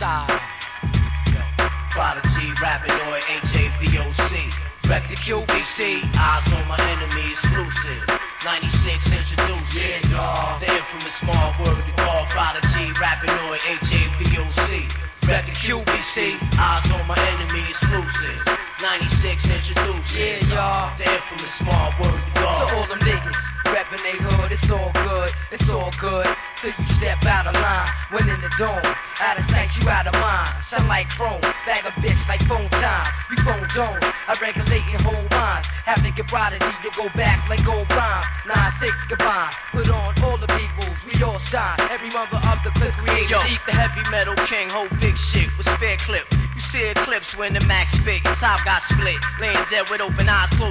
side. Prodigy, Rapinoid, HAVOC. Rep the QBC, eyes on my enemy, exclusive. 96 introduced, yeah, y'all. The infamous small word to call Prodigy, Rapinoid, HAVOC. Rep the QBC, eyes on my enemy, exclusive. 96 introduced, yeah, y'all. The infamous small word to call. To all them niggas reppin' they hood, it's all good. Till you step out of line, when in the dome. Out of sight, you out of mind. Shine like chrome, bag a bitch like phone time. You phone zone, I regulate and hold minds. Have to get prodigy, you go back like old rhyme. 9-6 combined, put on all the peoples, we all shine. Every mother of the clip created. Yo, eat the heavy metal king, whole big shit with spare clip. You see eclipse when the max spit, top got split. Laying dead with open eyes, closed.